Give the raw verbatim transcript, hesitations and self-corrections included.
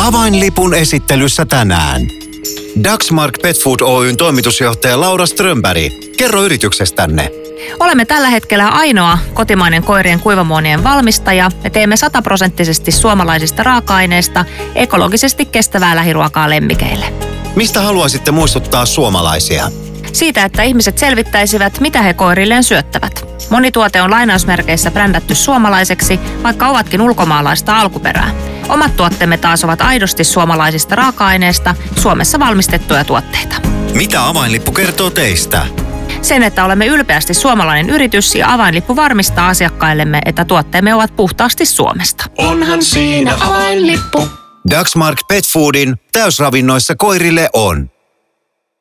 Avainlipun esittelyssä tänään. Daxmark Pet Food Oyn toimitusjohtaja Laura Strömberg. Kerro yrityksestänne. Olemme tällä hetkellä ainoa kotimainen koirien kuivamuonien valmistaja. Me teemme sataprosenttisesti suomalaisista raaka-aineista ekologisesti kestävää lähiruokaa lemmikeille. Mistä haluaisitte muistuttaa suomalaisia? Siitä, että ihmiset selvittäisivät, mitä he koirilleen syöttävät. Moni tuote on lainausmerkeissä brändätty suomalaiseksi, vaikka ovatkin ulkomaalaista alkuperää. Omat tuotteemme taas ovat aidosti suomalaisista raaka-aineista, Suomessa valmistettuja tuotteita. Mitä Avainlippu kertoo teistä? Sen, että olemme ylpeästi suomalainen yritys ja Avainlippu varmistaa asiakkaillemme, että tuotteemme ovat puhtaasti Suomesta. Onhan siinä Avainlippu. Daxmark Pet Foodin täysravinnoissa koirille on.